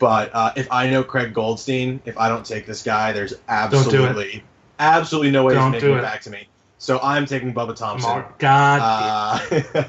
But if I know Craig Goldstein, if I don't take this guy, there's Don't do it. absolutely no way he's Don't making do it it. back to me. So I'm taking Bubba Thompson. Oh, God.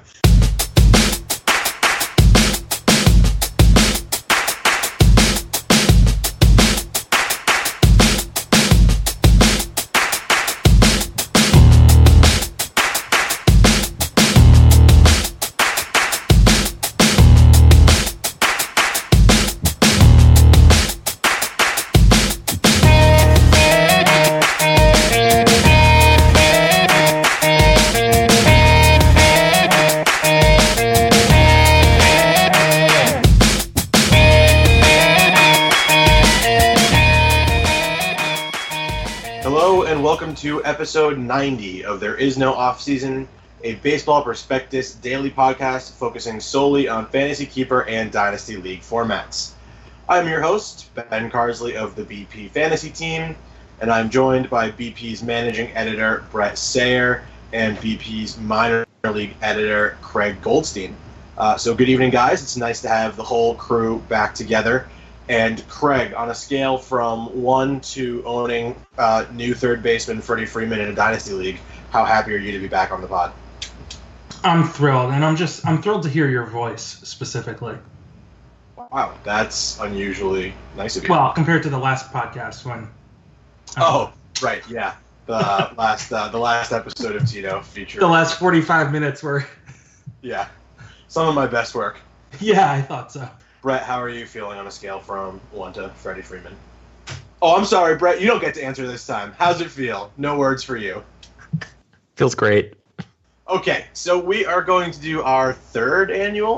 Hello and welcome to episode 90 of There Is No Offseason, a baseball prospectus daily podcast focusing solely on fantasy keeper and dynasty league formats. I'm your host, Ben Carsley of the BP Fantasy Team, and I'm joined by BP's managing editor, Brett Sayer, and BP's minor league editor, Craig Goldstein. So good evening, guys. It's nice to have the whole crew back together. And Craig, on a scale from 1 to owning new third baseman Freddie Freeman in a dynasty league, how happy are you to be back on the pod? I'm thrilled, and I'm thrilled to hear your voice specifically. Wow, that's unusually nice of you. Well, compared to the last podcast when. Oh, right, yeah, the last episode of Tito featured. The last 45 minutes were. Yeah, some of my best work. Yeah, I thought so. Brett, how are you feeling on a scale from 1 to Freddie Freeman? Oh, I'm sorry, Brett, you don't get to answer this time. How's it feel? No words for you. Feels great. Okay, so we are going to do our third annual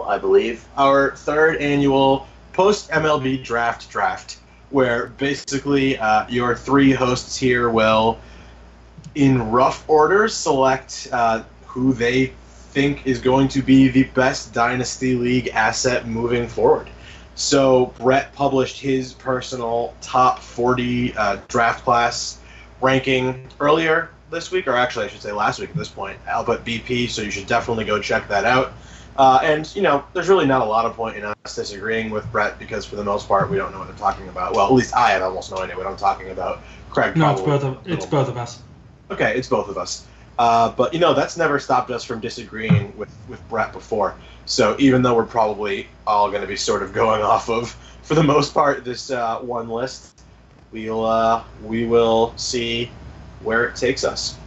post-MLB draft, where basically your three hosts here will, in rough order, select who they think is going to be the best dynasty league asset moving forward. So Brett published his personal top 40 draft class ranking earlier this week, or actually I should say last week at this point, Albert BP, so you should definitely go check that out. And, you know, there's really not a lot of point in us disagreeing with Brett because for the most part we don't know what I'm talking about. Well, at least I have almost no idea what I'm talking about. Craig No, probably it's both of us. Okay, it's both of us. But, you know, that's never stopped us from disagreeing with Brett before. So even though we're probably all going to be sort of going off of, for the most part, this one list, we will see where it takes us.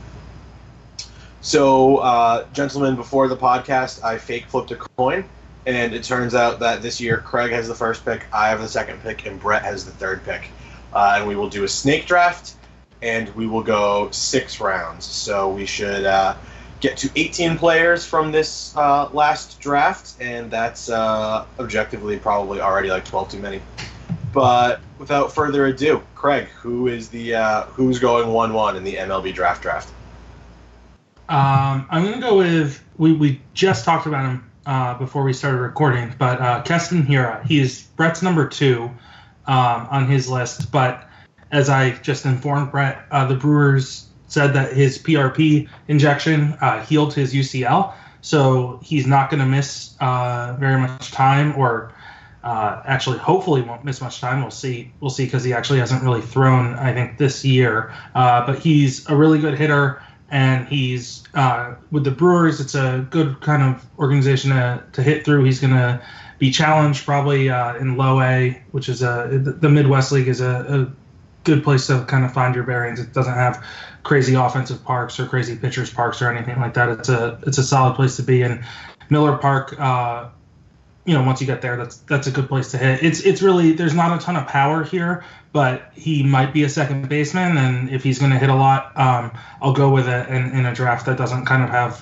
So, gentlemen, before the podcast, I fake flipped a coin, and it turns out that this year Craig has the first pick, I have the second pick, and Brett has the third pick. And we will do a snake draft, and we will go 6 rounds. So we should get to 18 players from this last draft, and that's objectively probably already like 12 too many. But without further ado, Craig, who's going 1-1 in the MLB draft? I'm going to go with, we just talked about him before we started recording, but Keston Hiura. He is Brett's number 2 on his list, but as I just informed Brett, the Brewers said that his PRP injection healed his UCL, so he's not going to miss very much time, or actually hopefully won't miss much time. We'll see because he actually hasn't really thrown, I think, this year. But he's a really good hitter, and he's with the Brewers, it's a good kind of organization to hit through. He's going to be challenged probably in low A, which is the Midwest League is a good place to kind of find your bearings. It doesn't have crazy offensive parks or crazy pitchers parks or anything like that. It's a solid place to be. And Miller Park, once you get there, that's a good place to hit. It's really, there's not a ton of power here, but he might be a second baseman, and if he's going to hit a lot, I'll go with it in a draft that doesn't kind of have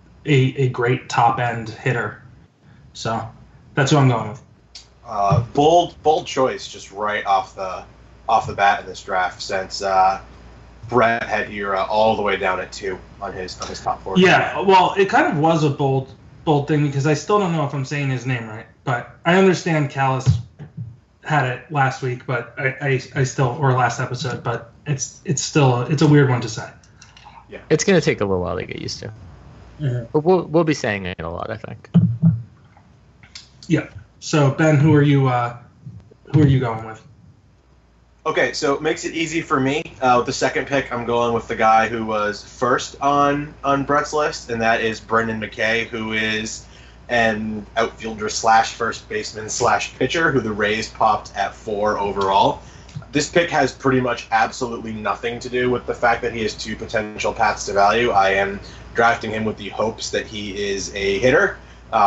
a great top end hitter. So that's who I'm going with. Bold choice, just right off the bat in this draft, since Brett had Hiura all the way down at 2 on his top 4. Yeah, well, it kind of was a bold thing because I still don't know if I'm saying his name right, but I understand Callis had it last week, but I still, or last episode, but it's a weird one to say. Yeah, it's gonna take a little while to get used to. Mm-hmm. But we'll be saying it a lot, I think. Yeah. So Ben, who are you Who are you going with? Okay, so it makes it easy for me. With the second pick, I'm going with the guy who was first on Brett's list, and that is Brendan McKay, who is an outfielder slash first baseman slash pitcher who the Rays popped at 4 overall. This pick has pretty much absolutely nothing to do with the fact that he has 2 potential paths to value. I am drafting him with the hopes that he is a hitter.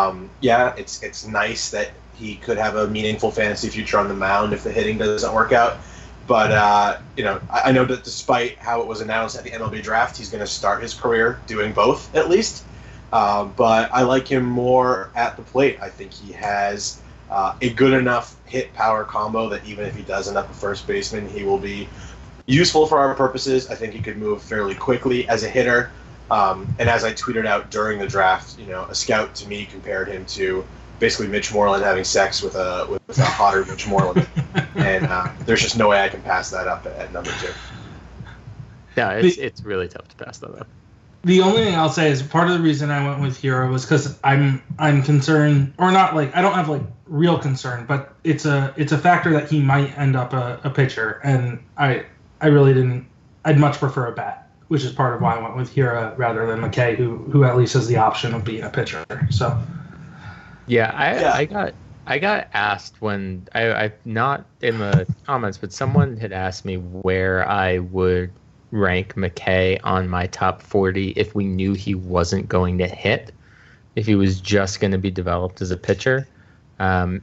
It's nice that he could have a meaningful fantasy future on the mound if the hitting doesn't work out. But, I know that despite how it was announced at the MLB draft, he's going to start his career doing both, at least. But I like him more at the plate. I think he has a good enough hit-power combo that even if he does end up a first baseman, he will be useful for our purposes. I think he could move fairly quickly as a hitter. And as I tweeted out during the draft, a scout to me compared him to basically Mitch Moreland having sex with a hotter Mitch Moreland, and there's just no way I can pass that up at number 2. Yeah, it's really tough to pass that up. The only thing I'll say is part of the reason I went with Hero was because I'm concerned, or not like I don't have like real concern, but it's a factor that he might end up a pitcher, and I really didn't. I'd much prefer a bat, which is part of why I went with Hero rather than McKay, who at least has the option of being a pitcher. So. Yeah, I got asked when I not in the comments, but someone had asked me where I would rank McKay on my top 40 if we knew he wasn't going to hit, if he was just going to be developed as a pitcher. And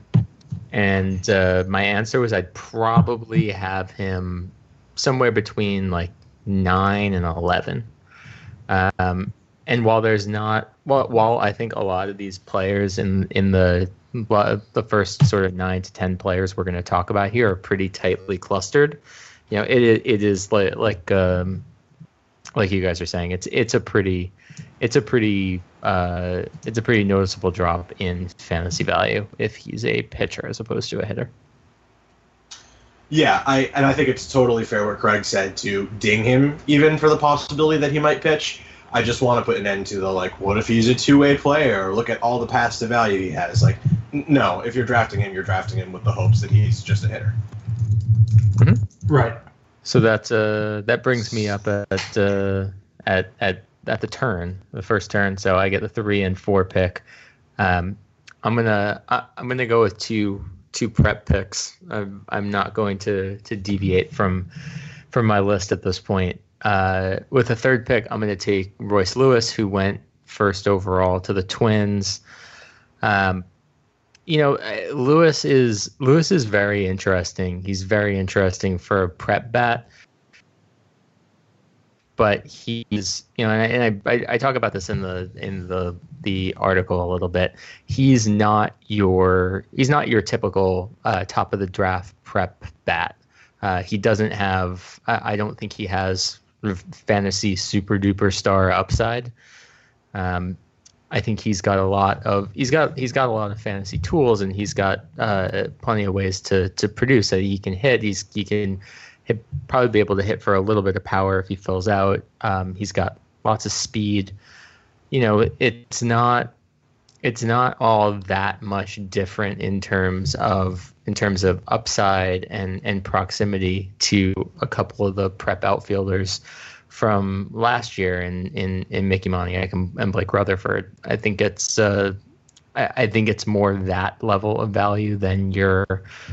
my answer was I'd probably have him somewhere between like 9 and 11. And while there's not, while I think a lot of these players in the first sort of 9 to 10 players we're going to talk about here are pretty tightly clustered, it is like you guys are saying, it's a pretty noticeable drop in fantasy value if he's a pitcher as opposed to a hitter. Yeah, I think it's totally fair what Craig said to ding him even for the possibility that he might pitch. I just want to put an end to the, what if he's a two-way player? Look at all the paths to value he has. No, if you're drafting him with the hopes that he's just a hitter. Mm-hmm. Right. So that brings me up at the turn, the first turn. So I get the 3 and 4 pick. I'm gonna go with two prep picks. I'm not going to deviate from my list at this point. With a third pick, I'm going to take Royce Lewis, who went first overall to the Twins. Lewis is very interesting. He's very interesting for a prep bat. But he's, and I talk about this in the article a little bit. He's not your typical top of the draft prep bat. He doesn't have. I don't think he has fantasy super duper star upside. I think he's got a lot of fantasy tools, and he's got plenty of ways to produce that he can hit. He can probably be able to hit for a little bit of power if he fills out. He's got lots of speed. It's not all that much different in terms of upside and proximity to a couple of the prep outfielders from last year in Mickey Moniak and Blake Rutherford. I think it's more that level of value than your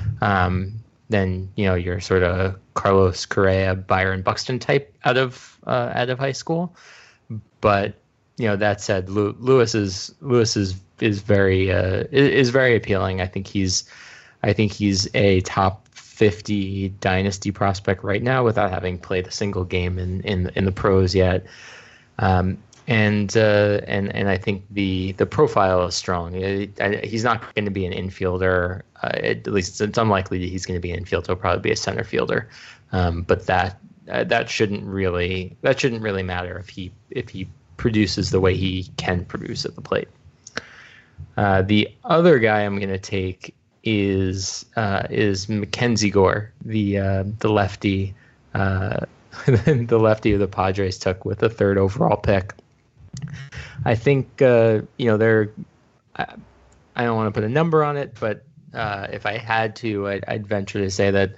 sort of Carlos Correa, Byron Buxton type out of high school. But that said, Lewis is very appealing. I think he's a top 50 dynasty prospect right now without having played a single game in the pros yet. And I think the profile is strong. He's not going to be an infielder. At least it's unlikely that he's going to be an infielder. He'll probably be a center fielder. But that shouldn't really matter if he produces the way he can produce at the plate. The other guy I'm going to take is Mackenzie Gore, the lefty, the lefty of the Padres took with the 3rd overall pick. I think I don't want to put a number on it, but if I had to, I'd venture to say that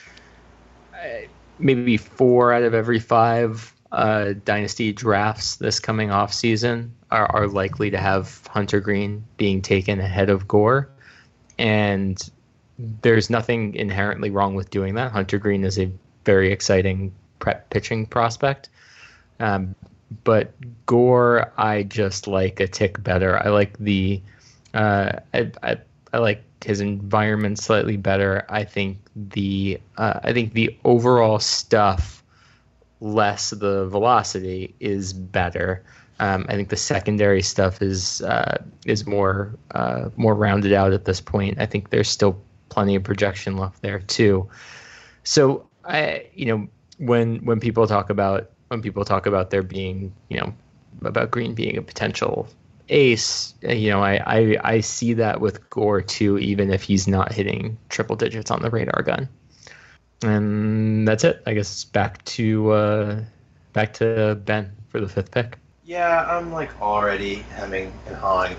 maybe 4 out of every 5 dynasty drafts this coming off season are likely to have Hunter Green being taken ahead of Gore, and there's nothing inherently wrong with doing that. Hunter Green is a very exciting prep pitching prospect, but Gore I just like a tick better. I like I like his environment slightly better. I think the overall stuff, less the velocity, is better. I think the secondary stuff is more rounded out at this point. I think there's still plenty of projection left there too. So when people talk about there being, about Green being a potential ace, I see that with Gore too, even if he's not hitting triple digits on the radar gun. And that's it. I guess back to Ben for the 5th pick. Yeah, I'm already hemming and hawing.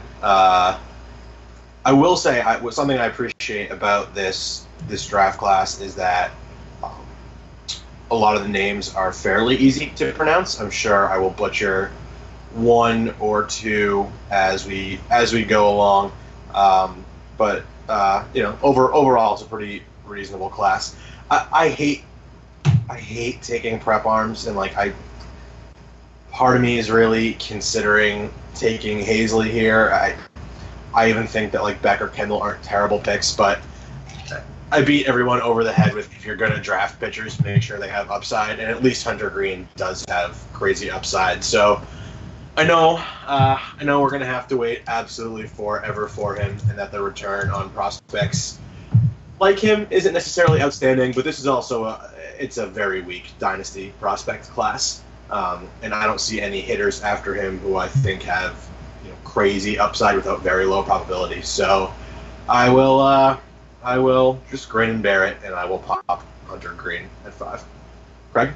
I will say something I appreciate about this draft class is that a lot of the names are fairly easy to pronounce. I'm sure I will butcher 1 or 2 as we go along, but overall it's a pretty reasonable class. I hate taking prep arms, and part of me is really considering taking Hazley here. I even think that Beck or Kendall aren't terrible picks, but I beat everyone over the head with, if you're going to draft pitchers, make sure they have upside, and at least Hunter Green does have crazy upside. So I know we're going to have to wait absolutely forever for him, and that the return on prospects like him isn't necessarily outstanding, but this is also it's a very weak dynasty prospect class, and I don't see any hitters after him who I think have crazy upside without very low probability. So I will just grin and bear it, and I will pop Hunter Green at 5. Craig?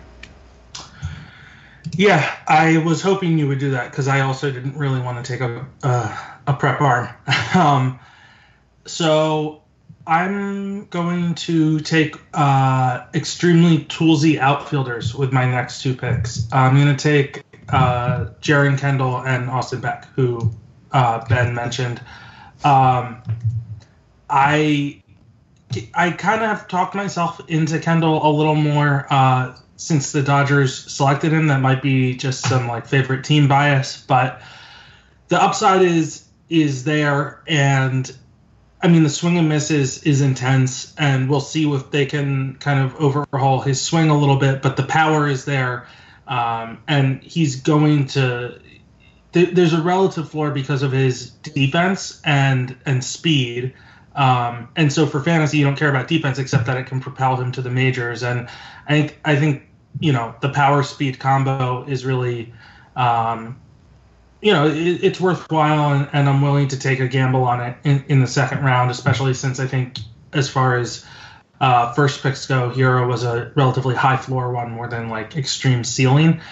Yeah, I was hoping you would do that because I also didn't really want to take a prep arm. So I'm going to take extremely toolsy outfielders with my next 2 picks. I'm going to take Jaren Kendall and Austin Beck, who Ben mentioned. I kind of have talked myself into Kendall a little more since the Dodgers selected him. That might be just some favorite team bias, but the upside is there, and I mean the swing and miss is intense, and we'll see if they can kind of overhaul his swing a little bit. But the power is there, and he's going to. There's a relative floor because of his defense and speed. And so for fantasy, you don't care about defense except that it can propel him to the majors. And I think the power speed combo is really, it's worthwhile, and I'm willing to take a gamble on it in the 2nd round, especially since I think as far as first picks go, Hero was a relatively high floor one more than extreme ceiling.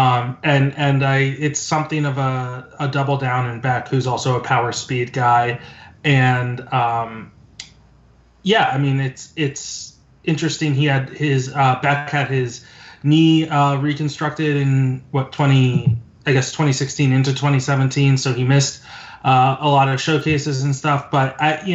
It's something of a double down in Beck, who's also a power speed guy. And it's interesting. He had Beck had his knee reconstructed in 2016 into 2017. So he missed a lot of showcases and stuff. But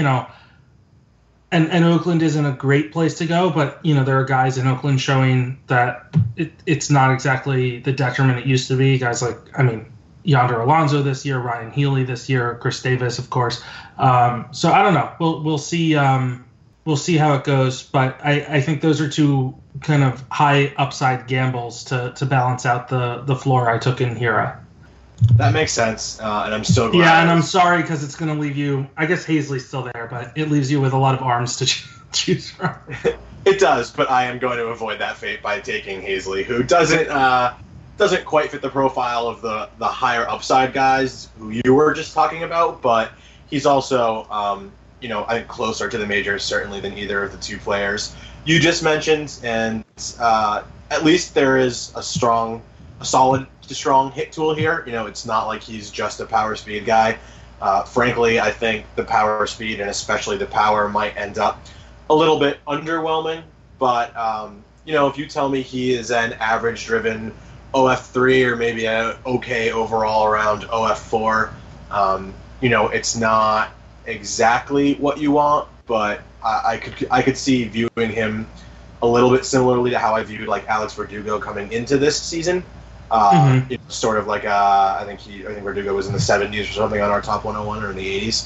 and Oakland isn't a great place to go. But there are guys in Oakland showing that it's not exactly the detriment it used to be. Guys Yonder Alonso this year, Ryan Healy this year, Chris Davis, of course. So I don't know. We'll see. We'll see how it goes. But I think those are 2 kind of high upside gambles to balance out the floor I took in Hira. That makes sense, and I'm still glad. Yeah, and I'm sorry because it's going to leave you. I guess Hazley's still there, but it leaves you with a lot of arms to choose from. It does, but I am going to avoid that fate by taking Hazley, who doesn't quite fit the profile of the higher upside guys who you were just talking about, but he's also, I think closer to the majors certainly than either of the 2 players you just mentioned, and at least there is a solid to strong hit tool here. It's not like he's just a power speed guy. Frankly, I think the power, speed, and especially the power might end up a little bit underwhelming. But, if you tell me he is an average-driven OF3 or maybe an okay overall around OF4, it's not exactly what you want, but I could see viewing him a little bit similarly to how I viewed like Alex Verdugo coming into this season. Sort of like I think Verdugo was in the 70s or something on our top 101 or in the 80s.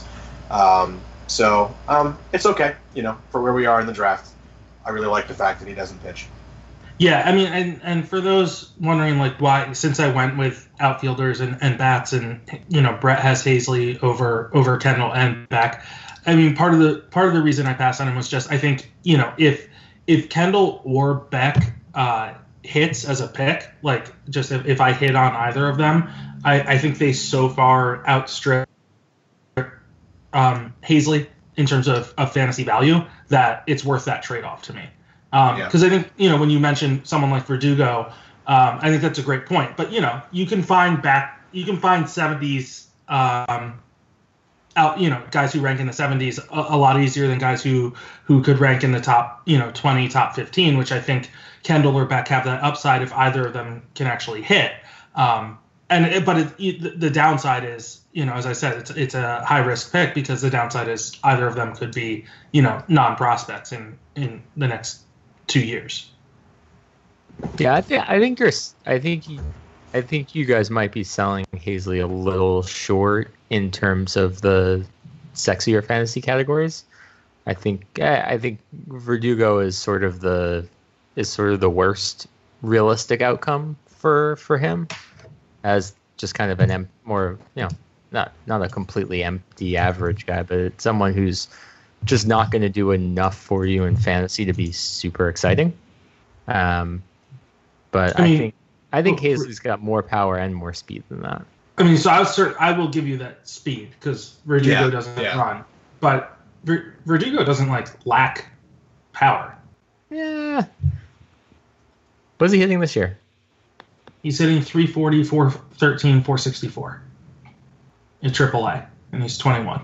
It's okay, for where we are in the draft. I really like the fact that he doesn't pitch. Yeah, I mean, and for those wondering like why, since I went with outfielders and bats, and Brett has Hazley over Kendall and Beck. I mean, part of the reason I passed on him was just I think if Kendall or Beck hits as a pick, like just if I hit on either of them, I think they so far outstrip Hazley in terms of fantasy value that it's worth that trade-off to me. Because I think, when you mention someone like Verdugo, I think that's a great point. But, you can find 70s guys who rank in the 70s a lot easier than guys who could rank in the top, 20, top 15, which I think Kendall or Beck have that upside if either of them can actually hit. The downside is, as I said, it's a high risk pick because the downside is either of them could be, non-prospects in the next 2 years. Yeah, I think you guys might be selling Hazley a little short in terms of the sexier fantasy categories. I think Verdugo is sort of the worst realistic outcome for him, as just kind of an more not a completely empty average guy, but someone who's just not going to do enough for you in fantasy to be super exciting. But I think Hazley's got more power and more speed than that. I mean, so I will give you that speed because Verdugo doesn't run, but Verdugo doesn't lack power. Yeah. What's he hitting this year? He's hitting 340, 413, 464 in AAA, and he's 21.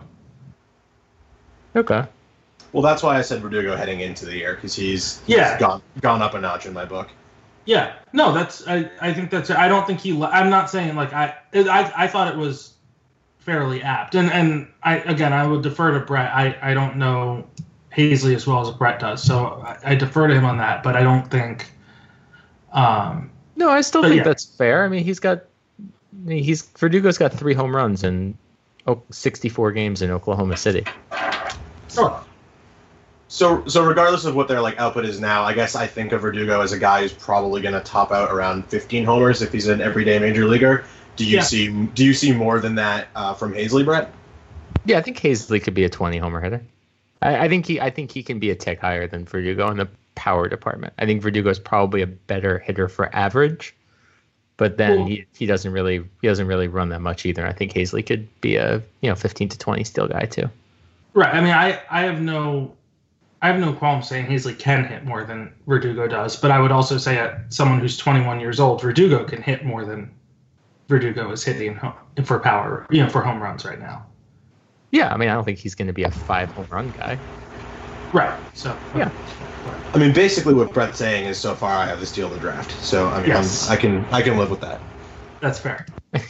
Okay. Well, that's why I said Verdugo heading into the year, because he's gone up a notch in my book. Yeah. No, I think that's. I don't think I'm not saying I thought it was fairly apt, and I would defer to Brett. I don't know Hazley as well as Brett does, so I defer to him on that. But I don't think. No, I still think that's fair. I mean, Verdugo's got 3 home runs in 64 games in Oklahoma City. Sure. So regardless of what their output is now, I guess I think of Verdugo as a guy who's probably going to top out around 15 homers if he's an everyday major leaguer. Do you see more than that from Hazley, Brett? Yeah, I think Hazley could be a 20 homer hitter. I think he can be a tick higher than Verdugo in the power department. I think Verdugo is probably a better hitter for average, but then he doesn't really run that much either. I think Hazley could be a 15 to 20 steal guy too. Right. I mean, I have no qualm saying Hazley can hit more than Verdugo does, but I would also say at someone who's 21 years old, Verdugo can hit more than Verdugo is hitting for power, for home runs right now. Yeah, I mean, I don't think he's going to be a 5 home run guy. Right. So yeah. I mean, basically what Brett's saying is so far I have the steal of the draft. So I mean, yes. I can live with that. That's fair.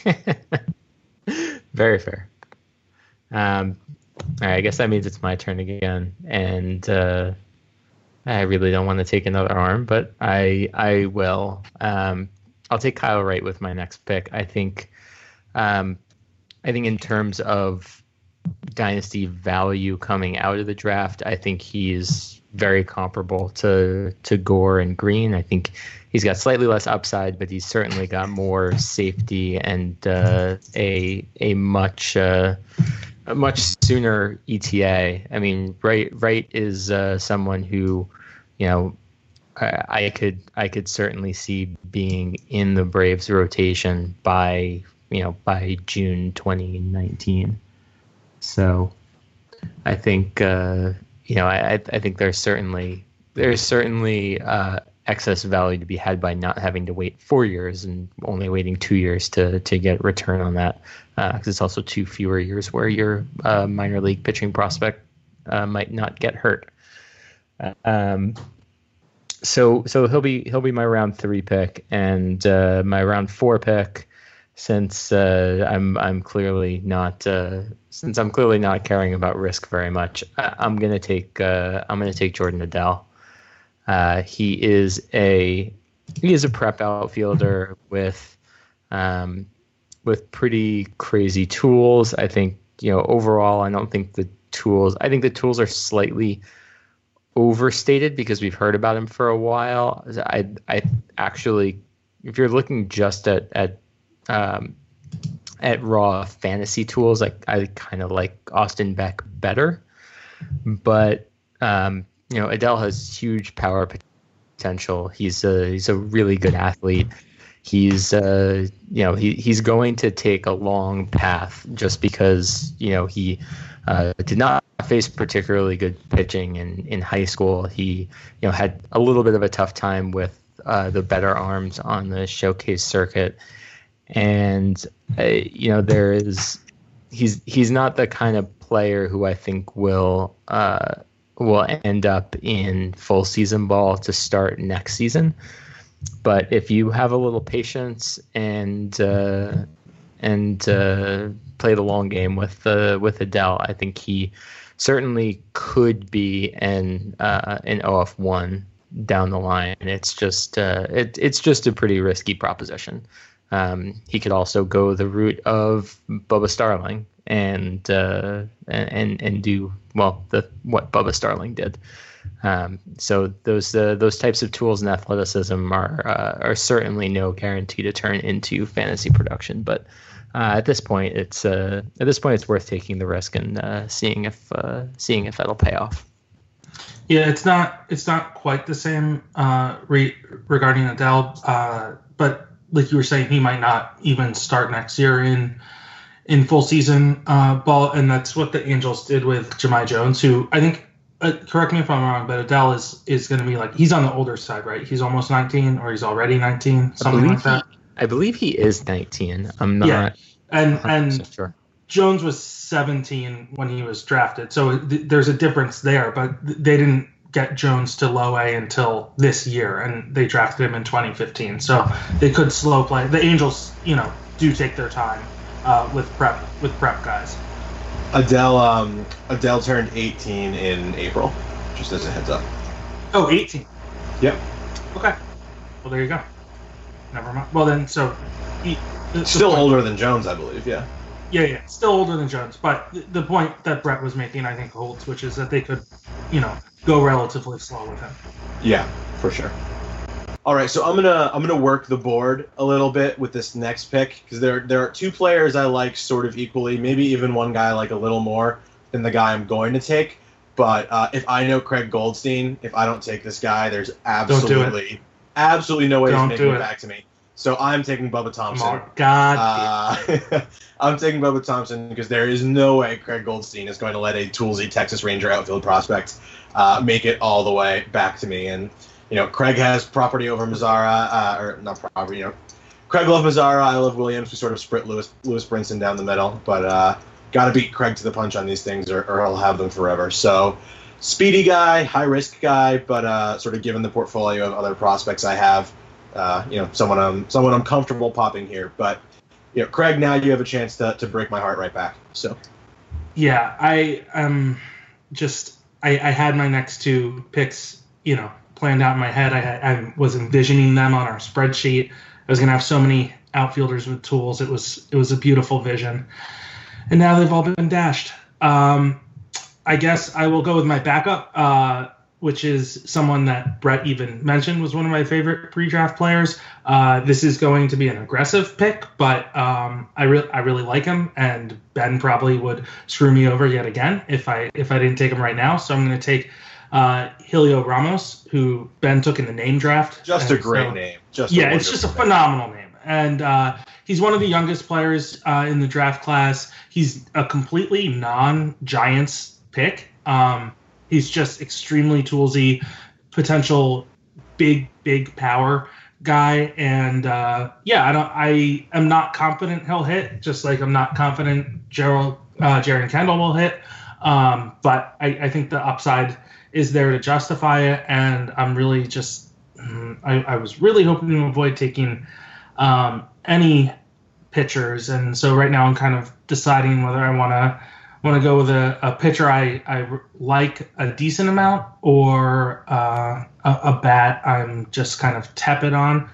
Very fair. All right, I guess that means it's my turn again, and I really don't want to take another arm, but I will. I'll take Kyle Wright with my next pick. I think in terms of dynasty value coming out of the draft, I think he's very comparable to Gore and Green. I think he's got slightly less upside, but he's certainly got more safety and a much sooner ETA. I mean, Wright is someone who, I could certainly see being in the Braves rotation by June 2019. So I think I think there's certainly excess value to be had by not having to wait 4 years and only waiting 2 years to get return on that, because it's also 2 fewer years where your minor league pitching prospect might not get hurt. So he'll be my round 3 pick, and my round 4 pick, since I'm clearly not caring about risk very much, I'm gonna take Jordan Adele. He is a prep outfielder with pretty crazy tools. I think, overall, I think the tools are slightly overstated because we've heard about him for a while. I actually, if you're looking just at raw fantasy tools, I kind of like Austin Beck better, but Adele has huge power potential. He's a really good athlete. He's he's going to take a long path just because he did not face particularly good pitching in high school. He had a little bit of a tough time with the better arms on the showcase circuit, and he's not the kind of player who I think will end up in full season ball to start next season. But if you have a little patience and play the long game with Adele, I think he certainly could be an OF1 down the line. It's just a pretty risky proposition. He could also go the route of Bubba Starling and do what Bubba Starling did. So those types of tools and athleticism are certainly no guarantee to turn into fantasy production. But at this point, it's worth taking the risk and seeing if that'll pay off. Yeah, it's not quite the same regarding Adele, but like you were saying, he might not even start next year in full season ball, and that's what the Angels did with Jahmai Jones, who I think. Correct me if I'm wrong, but Adele is going to be he's on the older side, right? He's almost 19, or he's already 19, something like that. I believe he is 19. I'm not. Yeah, and sure. Jones was 17 when he was drafted, so there's a difference there. But they didn't get Jones to low A until this year, and they drafted him in 2015. So they could slow play. The Angels, do take their time with prep guys. Adele turned 18 in April, just as a heads up. Oh, 18. Yep. Okay. Well, there you go. Never mind. Well, then, so... Still older than Jones, I believe, yeah. Yeah. Still older than Jones. But the point that Brett was making, I think, holds, which is that they could, go relatively slow with him. Yeah, for sure. All right, so I'm gonna work the board a little bit with this next pick, because there are 2 players I like sort of equally, maybe even one guy I like a little more than the guy I'm going to take. But if I know Craig Goldstein, if I don't take this guy, there's absolutely no way he's making it back to me. So I'm taking Bubba Thompson. Oh, God. I'm taking Bubba Thompson because there is no way Craig Goldstein is going to let a toolsy Texas Ranger outfield prospect make it all the way back to me. And Craig has property over Mazzara, or not property. Craig loves Mazzara. I love Williams. We sort of split Lewis Brinson down the middle, but got to beat Craig to the punch on these things, or I'll have them forever. So, speedy guy, high risk guy, but sort of given the portfolio of other prospects I have, someone I'm comfortable popping here. But Craig, now you have a chance to break my heart right back. So, yeah, I had my next 2 picks, planned out in my head. I was envisioning them on our spreadsheet. I was going to have so many outfielders with tools. It was a beautiful vision. And now they've all been dashed. I guess I will go with my backup, which is someone that Brett even mentioned was one of my favorite pre-draft players. This is going to be an aggressive pick, but I really like him, and Ben probably would screw me over yet again if I didn't take him right now. So I'm going to take Helio Ramos, who Ben took in the name draft. Just a great name. It's just a phenomenal name. And he's one of the youngest players in the draft class. He's a completely non-Giants pick. He's just extremely toolsy, potential big power guy, and I am not confident he'll hit, just like I'm not confident Jaren Kendall will hit. But I think the upside is there to justify it, and I'm really just I was really hoping to avoid taking any pitchers, and so right now I'm kind of deciding whether I want to go with a pitcher I like a decent amount, or a bat I'm just kind of tepid on.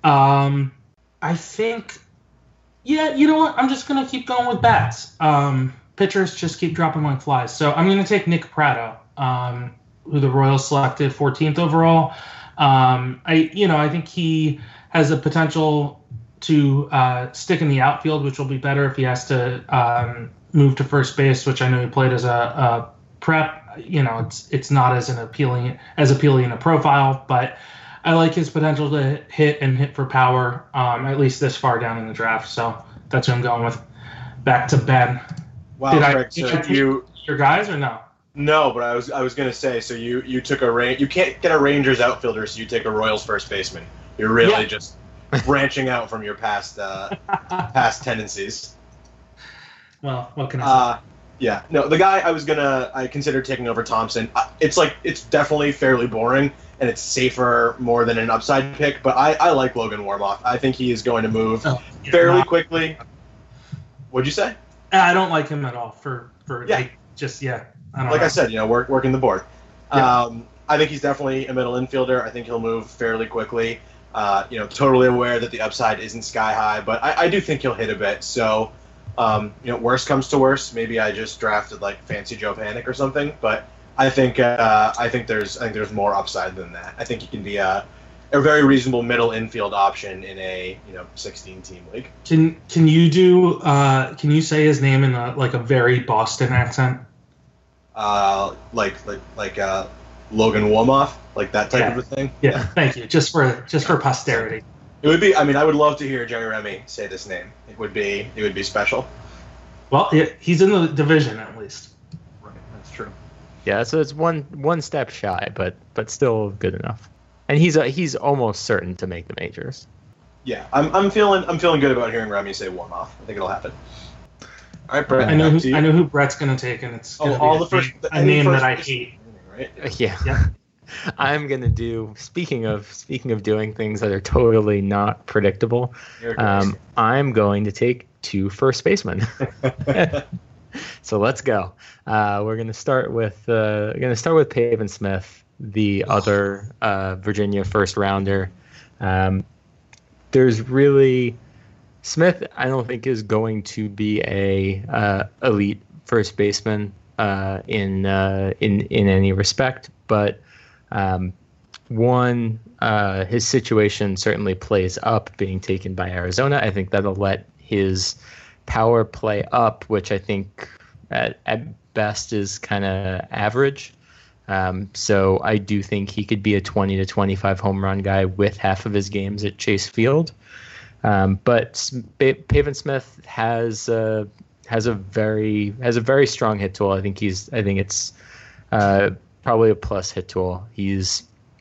I think, you know what? I'm just gonna keep going with bats. Pitchers just keep dropping like flies, so I'm gonna take Nick Pratto, who the Royals selected 14th overall. I think he has the potential to stick in the outfield, which will be better if he has to move to first base, which I know he played as a prep. It's not as appealing a profile, but I like his potential to hit for power, at least this far down in the draft. So that's who I'm going with. Back to Ben. Wow, Did Craig, I take your guys or no? No, but I was going to say, so you took you can't get a Rangers outfielder, so you take a Royals first baseman. You're really just branching out from your past tendencies. Well, what can I say? Yeah, no, the guy I considered taking over Thompson. It's definitely fairly boring, and it's safer more than an upside pick, but I like Logan Warmoth. I think he is going to move fairly quickly. What'd you say? I don't like him at all for yeah. I said, working the board. Yeah. I think he's definitely a middle infielder. I think he'll move fairly quickly. Totally aware that the upside isn't sky high, but I do think he'll hit a bit. So, worst comes to worst, maybe I just drafted like Fancy Joe Panic or something. But I think there's more upside than that. I think he can be a very reasonable middle infield option in a 16 team league. Can you say his name in a very Boston accent? Like Logan Warmoth, like that type of a thing. Yeah, thank you. Just for posterity. It would be. I mean, I would love to hear Jerry Remy say this name. It would be special. Well, he's in the division at least. Right, that's true. Yeah, so it's one step shy, but still good enough. And he's almost certain to make the majors. Yeah, I'm feeling good about hearing Remy say Warmoth. I think it'll happen. All right, Brett. I know who Brett's gonna take, and it's gonna be a name that I hate. Right? Yeah. I'm gonna do. Speaking of doing things that are totally not predictable, I'm going to take 2 first basemen. So let's go. We're gonna start with Pavin Smith, the other Virginia first rounder. There's really Smith. I don't think is going to be a elite first baseman in any respect, but his situation certainly plays up being taken by Arizona. I think that'll let his power play up, which I think at best is kind of average. So I do think he could be a 20 to 25 home run guy with half of his games at Chase Field. But Pavin Smith has a very strong hit tool. I think it's probably a plus hit tool. He's,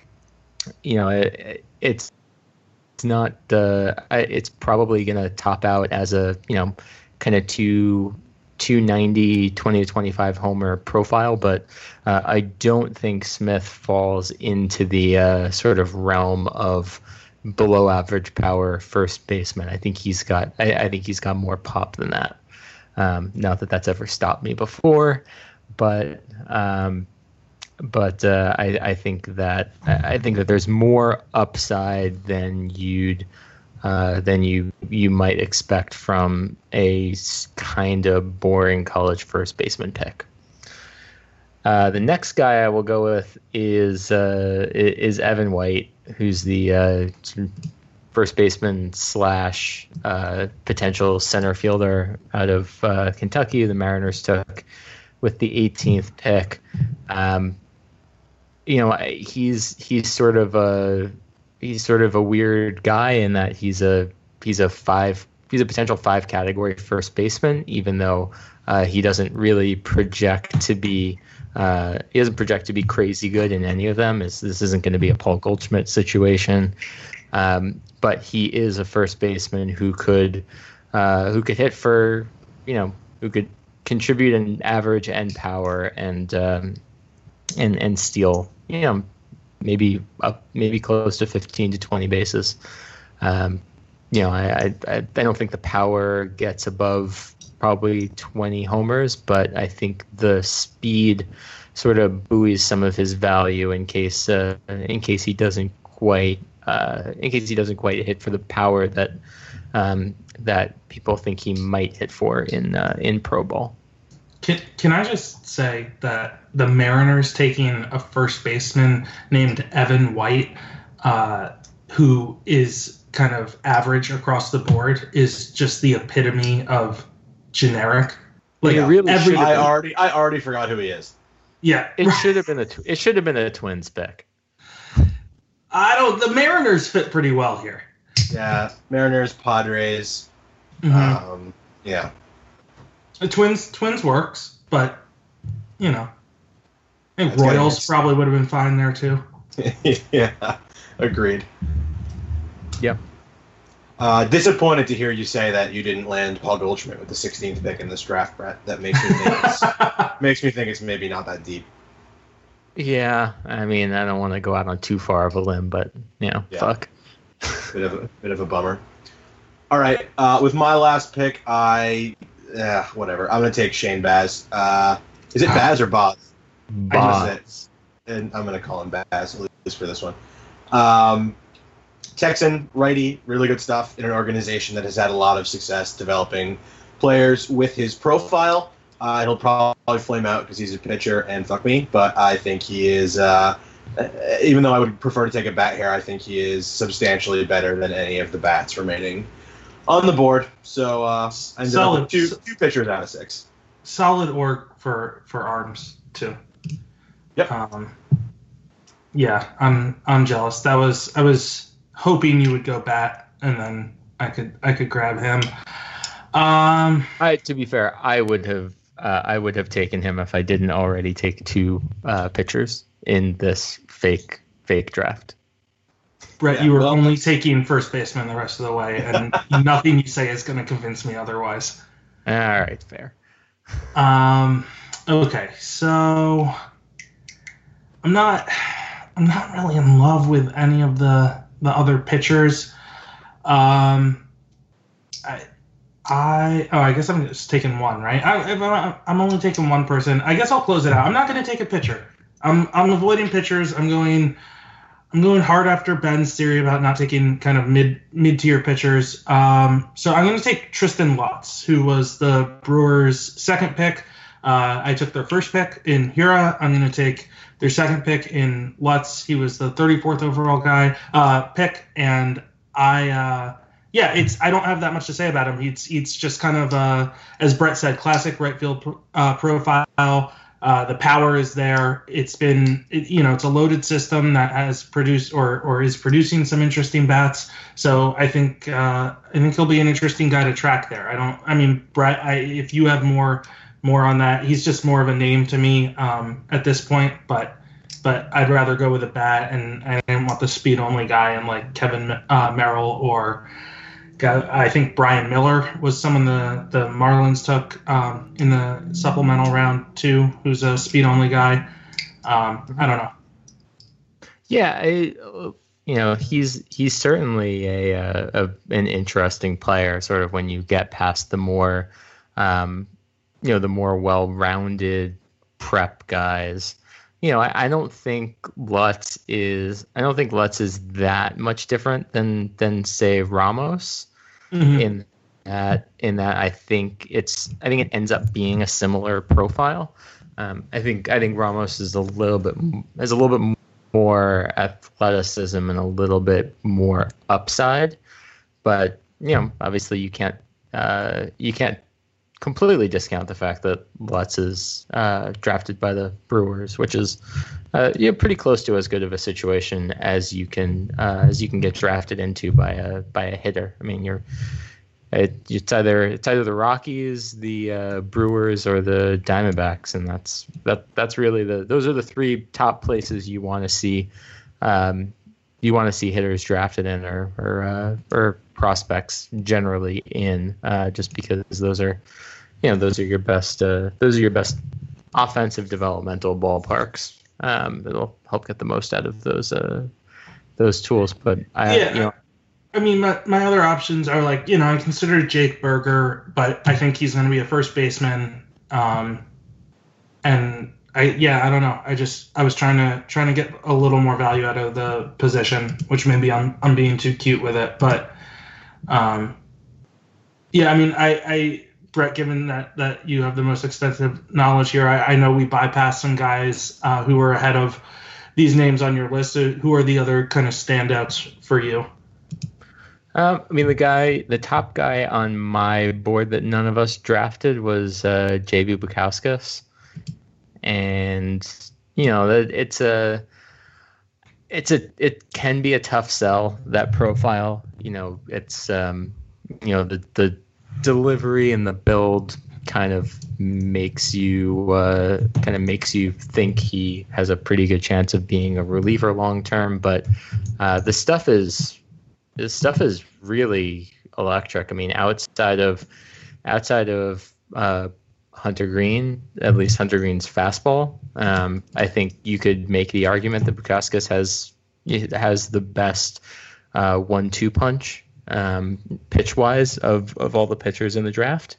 it's probably going to top out as a, kind of 290, 20 to 25 homer profile, but I don't think Smith falls into the sort of realm of below average power first baseman. I think he's got more pop than that. Not that that's ever stopped me before, but I think that there's more upside than you might expect from a kind of boring college first baseman pick. The next guy I will go with is Evan White, who's the first baseman / potential center fielder out of Kentucky. The Mariners took with the 18th pick. He's sort of a weird guy in that he's a potential 5 category first baseman, even though he doesn't really project to be He doesn't project to be crazy good in any of them. This isn't going to be a Paul Goldschmidt situation, but he is a first baseman who could hit for, who could contribute in average and power and steal, maybe close to 15 to 20 bases. I don't think the power gets above probably 20 homers, but I think the speed sort of buoys some of his value in case he doesn't quite hit for the power that people think he might hit for in pro ball. Can I just say that the Mariners taking a first baseman named Evan White, who is kind of average across the board, is just the epitome of generic. Like, I already forgot who he is. Yeah, it should have been a Twins pick. The Mariners fit pretty well here. Yeah, Mariners, Padres. Mm-hmm. Yeah. The Twins works, but I think Royals probably would have been fine there too. Yeah, agreed. Yep. Disappointed to hear you say that you didn't land Paul Goldschmidt with the 16th pick in this draft, Brett. That makes me think it's maybe not that deep. Yeah, I mean, I don't want to go out on too far of a limb, but fuck. Bit of a bummer. All right, with my last pick, whatever. I'm gonna take Shane Baz. Is it Baz or Boz? Boz. And I'm gonna call him Baz, at least for this one. Texan, righty, really good stuff in an organization that has had a lot of success developing players with his profile. He'll probably flame out because he's a pitcher and fuck me, but I think he is, even though I would prefer to take a bat here, I think he is substantially better than any of the bats remaining on the board. So I ended up with two pitchers out of 6. Solid org for arms too. Yep. Yeah, I'm jealous. I was hoping you would go bat, and then I could grab him. To be fair, I would have taken him if I didn't already take 2 pitchers in this fake draft. Brett, you were only taking first baseman the rest of the way, and nothing you say is going to convince me otherwise. All right, fair. Okay, so I'm not really in love with any of the other pitchers. I guess I'm just taking one, right? I'm only taking one person. I guess I'll close it out. I'm not going to take a pitcher. I'm avoiding pitchers. I'm going hard after Ben's theory about not taking kind of mid-tier pitchers. So I'm going to take Tristan Lutz, who was the Brewers' second pick. I took their first pick in Hira. I'm going to take their second pick in Lutz. He was the 34th overall pick, and I don't have that much to say about him. He's just kind of, as Brett said, classic right field profile. The power is there. It's a loaded system that has produced or is producing some interesting bats. So I think he'll be an interesting guy to track there. Brett, if you have more on that, he's just more of a name to me at this point. But I'd rather go with a bat, and I didn't want the speed only guy and like Kevin Merrill or. I think Brian Miller was someone the Marlins took in the supplemental round too, who's a speed-only guy. I don't know. Yeah, he's certainly an interesting player. Sort of when you get past the more, the more well-rounded prep guys. I don't think Lutz is that much different than say Ramos. Mm-hmm. In that I think it ends up being a similar profile. I think Ramos is a little bit more athleticism and a little bit more upside, but obviously you can't completely discount the fact that Lutz is drafted by the Brewers, which is pretty close to as good of a situation as you can get drafted into by a hitter. I mean, it's either the Rockies, the Brewers, or the Diamondbacks, and that's really those are the three top places you want to see. You want to see hitters drafted in or prospects generally in, just because those are your best offensive developmental ballparks. It'll help get the most out of those tools. But I mean, my other options are like, I consider Jake Berger, but I think he's going to be a first baseman. And I don't know. I was trying to get a little more value out of the position, which maybe I'm being too cute with it, but I mean, Brett, given that you have the most extensive knowledge here, I know we bypassed some guys who were ahead of these names on your list. Who are the other kind of standouts for you? I mean, the top guy on my board that none of us drafted was J.B. Bukauskas, and it can be a tough sell, that profile. It's the delivery and the build kind of makes you think he has a pretty good chance of being a reliever long term, but this stuff is really electric. I mean, outside of Hunter Green, at least Hunter Green's fastball, I think you could make the argument that Bukauskas has the best 1-2 punch pitch wise of all the pitchers in the draft.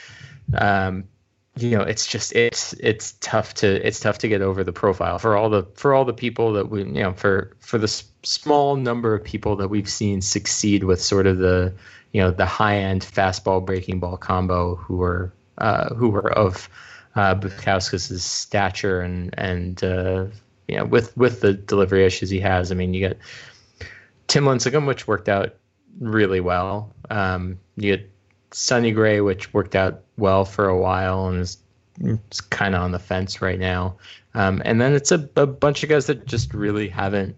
It's tough to get over the profile for all the people that we, for the small number of people that we've seen succeed with sort of the high end fastball breaking ball combo who were of Bukauskas' stature and with the delivery issues he has. I mean, you get Tim Lincecum, which worked out really well. You get Sonny Gray, which worked out well for a while and is kind of on the fence right now. And then it's a bunch of guys that just really haven't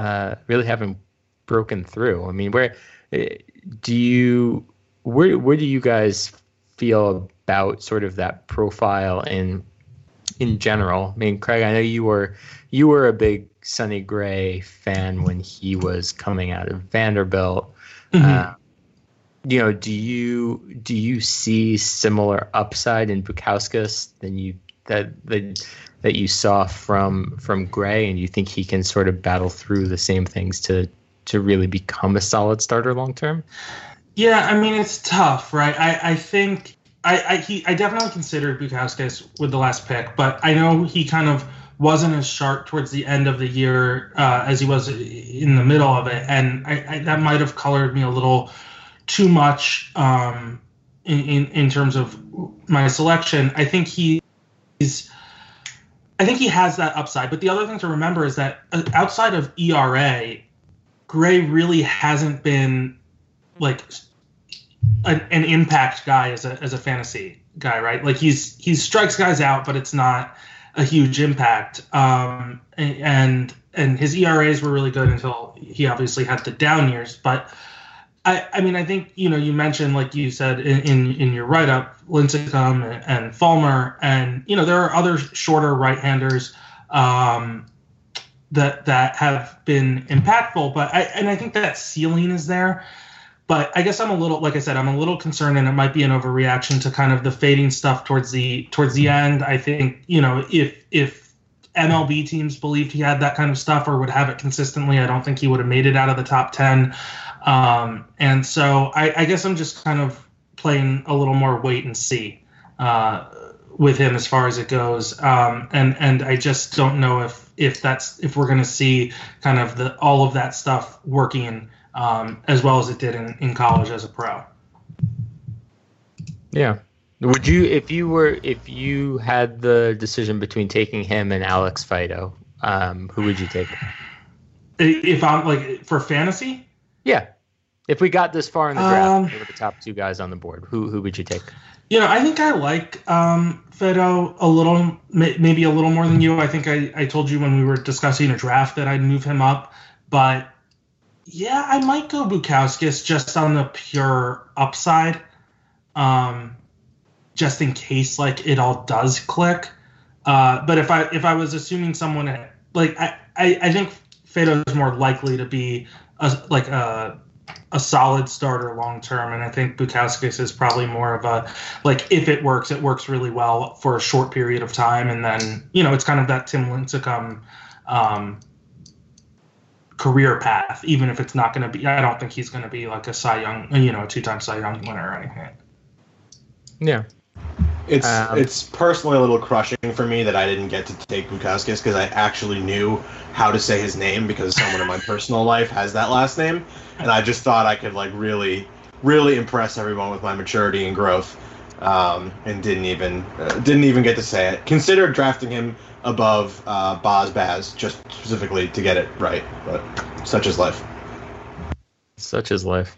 broken through. I mean, where do you guys feel about sort of that profile in general? I mean, Craig, I know you were a big Sonny Gray fan when he was coming out of Vanderbilt. Mm-hmm. Do you see similar upside in Bukauskas that you saw from Gray, and you think he can sort of battle through the same things to really become a solid starter long term? Yeah, I mean, it's tough, right? I think I definitely considered Bukauskas with the last pick, but I know he kind of wasn't as sharp towards the end of the year as he was in the middle of it, and that might have colored me a little too much in terms of my selection. I think he has that upside, but the other thing to remember is that outside of ERA, Gray really hasn't been like an impact guy as a fantasy guy, right? Like he strikes guys out, but it's not a huge impact. And his ERAs were really good until he obviously had the down years. But I mean, I think, you mentioned, like you said in your write-up, Lincecum and Fulmer, and, there are other shorter right-handers that have been impactful, but I think that ceiling is there. But I guess I'm a little concerned, and it might be an overreaction to kind of the fading stuff towards the end. I think, if MLB teams believed he had that kind of stuff or would have it consistently, I don't think he would have made it out of the top 10. And so I guess I'm just kind of playing a little more wait and see with him as far as it goes. And I just don't know if we're going to see kind of all of that stuff working as well as it did in college as a pro. Yeah. Would you, if you had the decision between taking him and Alex Fido, who would you take? If I'm like for fantasy? Yeah. If we got this far in the draft, with the top two guys on the board, who would you take? I think I like Fido a little, maybe a little more than you. I think I told you when we were discussing a draft that I'd move him up, but Yeah, I might go Bukauskas just on the pure upside, just in case like it all does click. But if I was assuming someone like I think Fado is more likely to be a solid starter long term, and I think Bukauskas is probably more of a like if it works really well for a short period of time, and then it's kind of that Tim Lincecum career path, even if it's not going to be. I don't think he's going to be like a Cy Young, a two-time Cy Young winner or anything. Yeah. It's personally a little crushing for me that I didn't get to take Bukauskas because I actually knew how to say his name because someone in my personal life has that last name, and I just thought I could like really, really impress everyone with my maturity and growth, and didn't even get to say it. Considered drafting him above Baz just specifically to get it right, but such is life. Such is life.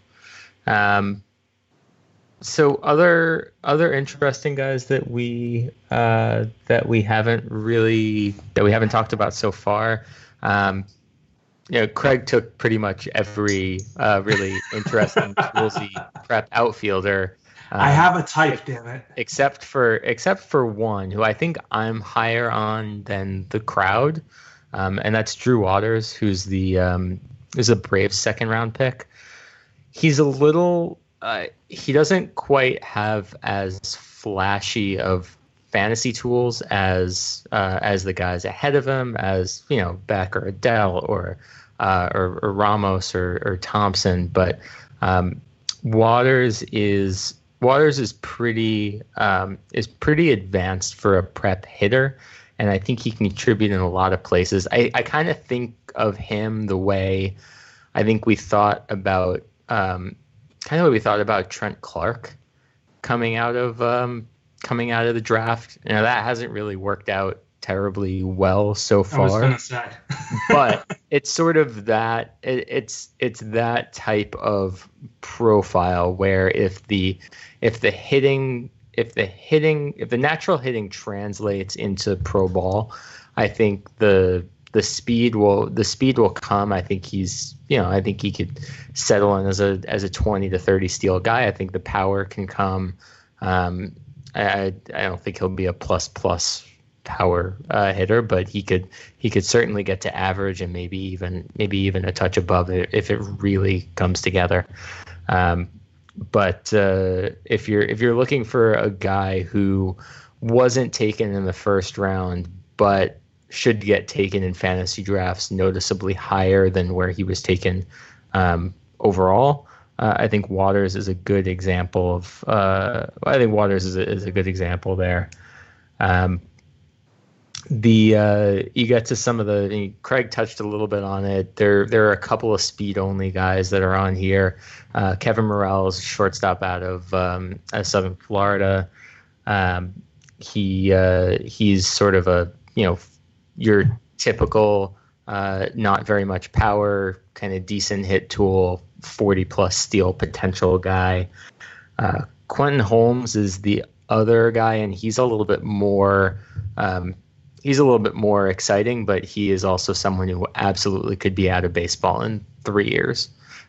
So other interesting guys that we haven't talked about so far. Craig took pretty much every really interesting toolsy prep outfielder. I have a type, damn it. Except for one who I think I'm higher on than the crowd, and that's Drew Waters, who's a Braves second round pick. He's a little. He doesn't quite have as flashy of fantasy tools as the guys ahead of him, as Beck or Adele or Ramos or Thompson, but Waters is pretty advanced for a prep hitter, and I think he can contribute in a lot of places. I kind of think of him the way I think we thought about Trent Clark coming out of the draft. That hasn't really worked out terribly well so far. I was gonna say. But it's sort of that it's that type of profile where if the natural hitting translates into pro ball, I think the speed will come. I think he could settle in as a 20 to 30 steal guy. I think the power can come. I don't think he'll be a plus power hitter, but he could certainly get to average and maybe even a touch above it if it really comes together. But if you're looking for a guy who wasn't taken in the first round but should get taken in fantasy drafts noticeably higher than where he was taken overall, I think Waters is a good example of. I think Waters is a good example there. You get to some of Craig touched a little bit on it. There are a couple of speed only guys that are on here. Kevin Morales, shortstop out of Southern Florida. He's sort of your typical not very much power, kind of decent hit tool, 40 plus steal potential guy. Quentin Holmes is the other guy, and he's a little bit more exciting, but he is also someone who absolutely could be out of baseball in 3 years.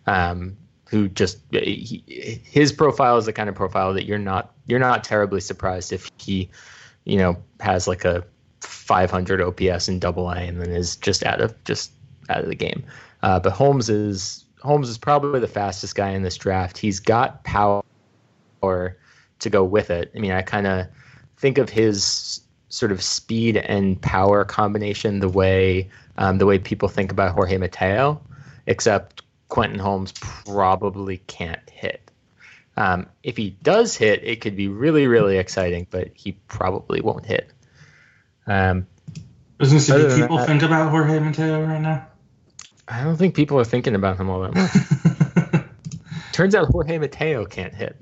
His profile is the kind of profile that you're not terribly surprised if he, has like a 500 OPS in Double A and then is just out of the game. But Holmes is probably the fastest guy in this draft. He's got power to go with it. I mean, I kind of think of his sort of speed and power combination the way people think about Jorge Mateo, except Quentin Holmes probably can't hit. If he does hit, it could be really, really exciting, but he probably won't hit. Do people think about Jorge Mateo right now? I don't think people are thinking about him all that much. Turns out Jorge Mateo can't hit.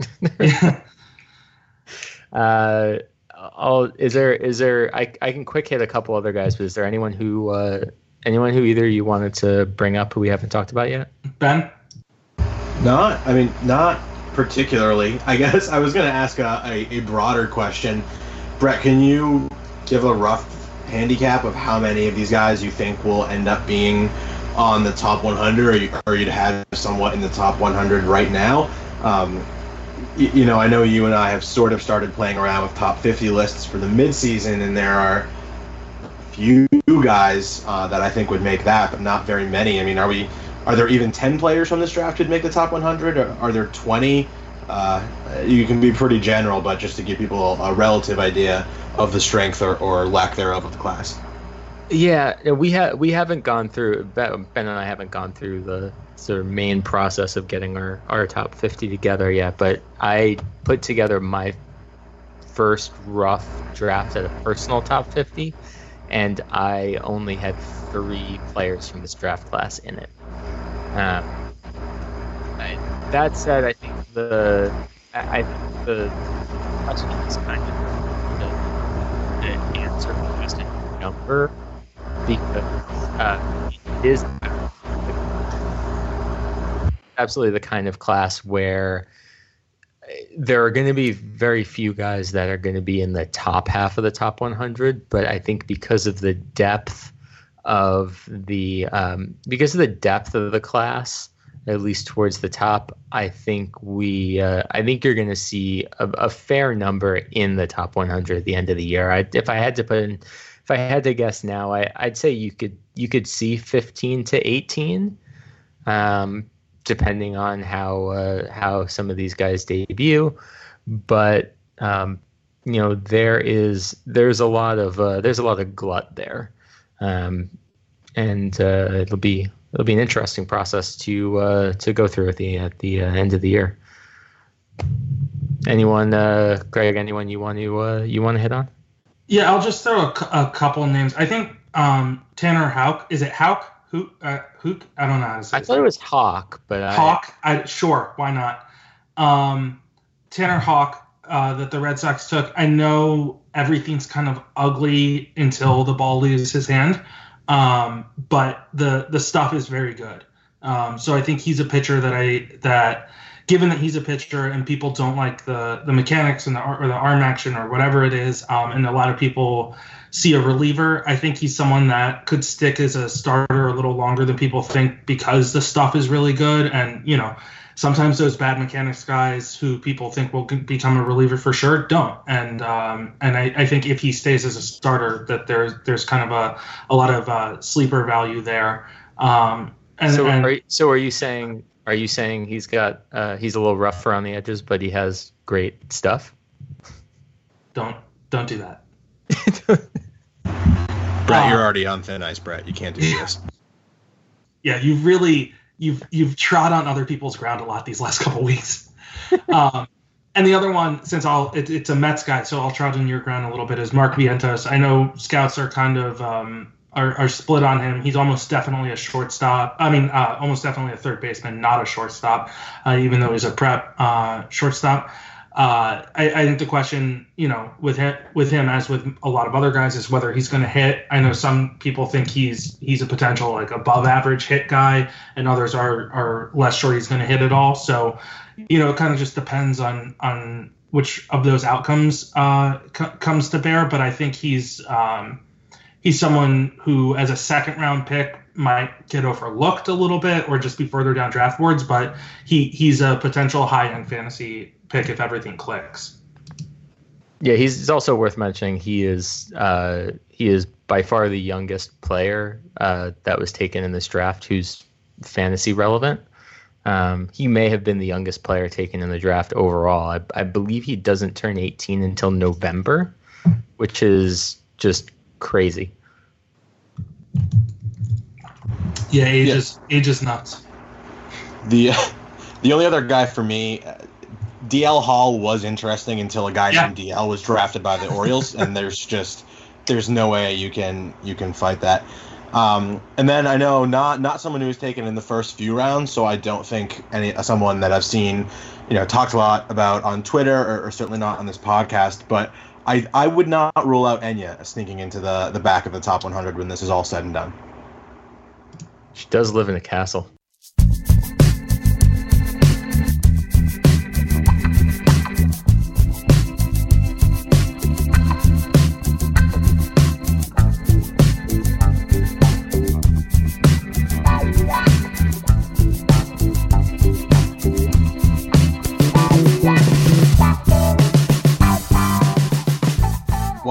I can quick hit a couple other guys, but is there anyone who either you wanted to bring up who we haven't talked about yet? Ben? Not particularly. I guess I was going to ask a broader question. Brett, can you give a rough handicap of how many of these guys you think will end up being on the top 100, or you'd have somewhat in the top 100 right now. I know you and I have sort of started playing around with top 50 lists for the midseason, and there are a few guys that I think would make that, but not very many. I mean, are there even 10 players from this draft who'd make the top 100? Or are there 20? You can be pretty general, but just to give people a relative idea of the strength or lack thereof of the class. Yeah, we haven't gone through, Ben and I haven't gone through the sort of main process of getting our top 50 together yet, but I put together my first rough draft at a personal top 50, and I only had 3 players from this draft class in it. That said, I think the question is kind of the answer just a number, because it is absolutely the kind of class where there are going to be very few guys that are going to be in the top half of the top 100, but I think because of the depth of the class, at least towards the top, I think you're going to see a fair number in the top 100 at the end of the year. If I had to guess now, I'd say you could see 15 to 18, depending on how some of these guys debut. But there's a lot of glut there, and it'll be an interesting process to go through at the end of the year. Anyone, Greg? Anyone you want to hit on? Yeah, I'll just throw a couple names. I think Tanner Houck. Is it Houck? Hook? I don't know how to say it. I thought it was Hawk, but Hawk. Sure, why not? Tanner Hawk that the Red Sox took. I know everything's kind of ugly until the ball leaves his hand. But the stuff is very good. So I think he's a pitcher that given that he's a pitcher and people don't like the mechanics and the arm action or whatever it is, and a lot of people see a reliever, I think he's someone that could stick as a starter a little longer than people think because the stuff is really good. And, sometimes those bad mechanics guys who people think will become a reliever for sure don't. And I think if he stays as a starter, that there's kind of a lot of sleeper value there. So are you saying he's got he's a little rough around the edges, but he has great stuff? Don't do that. Brett, you're already on thin ice, Brett. You can't do this. Yeah, you've trod on other people's ground a lot these last couple weeks. And the other one, since it's a Mets guy, so I'll trod on your ground a little bit, is Mark Vientos. I know scouts are kind of are split on him. He's almost definitely a shortstop. I mean, almost definitely a third baseman, not a shortstop, even though he's a prep shortstop. I think the question, with him as with a lot of other guys, is whether he's going to hit. I know some people think he's a potential above average hit guy, and others are less sure he's going to hit at all. So, it kind of just depends on which of those outcomes comes to bear. But I think he's someone who, as a second round pick, might get overlooked a little bit or just be further down draft boards. But he's a potential high end fantasy pick if everything clicks. Yeah, he's also worth mentioning. He is by far the youngest player that was taken in this draft who's fantasy relevant. He may have been the youngest player taken in the draft overall. I believe he doesn't turn 18 until November, which is just crazy. Yeah, age is nuts. The only other guy for me, DL Hall, was interesting until a guy named DL was drafted by the Orioles, and there's no way you can fight that. And then I know not someone who was taken in the first few rounds, so I don't think someone that I've seen, talked a lot about on Twitter, or certainly not on this podcast, but I would not rule out Enya sneaking into the back of the top 100 when this is all said and done. She does live in a castle.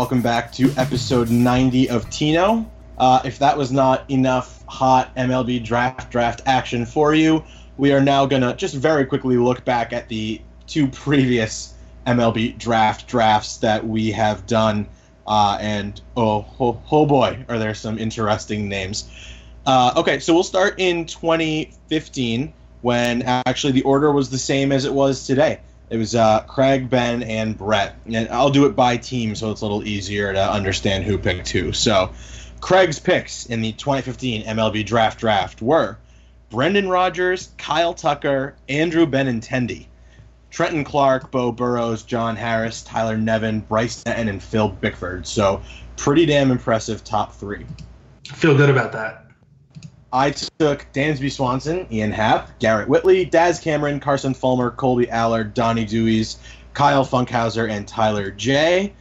welcome back to episode 90 of Tino. If that was not enough hot MLB draft action for you, we are now going to just very quickly look back at the two previous MLB drafts that we have done. And oh boy, are there some interesting names. Okay, so we'll start in 2015 when actually the order was the same as it was today. It was Craig, Ben, and Brett. And I'll do it by team so it's a little easier to understand who picked who. So Craig's picks in the 2015 MLB draft were Brendan Rodgers, Kyle Tucker, Andrew Benintendi, Trenton Clark, Bo Burrows, John Harris, Tyler Nevin, Bryce Stanton, and Phil Bickford. So pretty damn impressive top three. Feel good about that. I took Dansby Swanson, Ian Happ, Garrett Whitley, Daz Cameron, Carson Fulmer, Colby Allard, Donnie Deweys, Kyle Funkhauser, and Tyler J.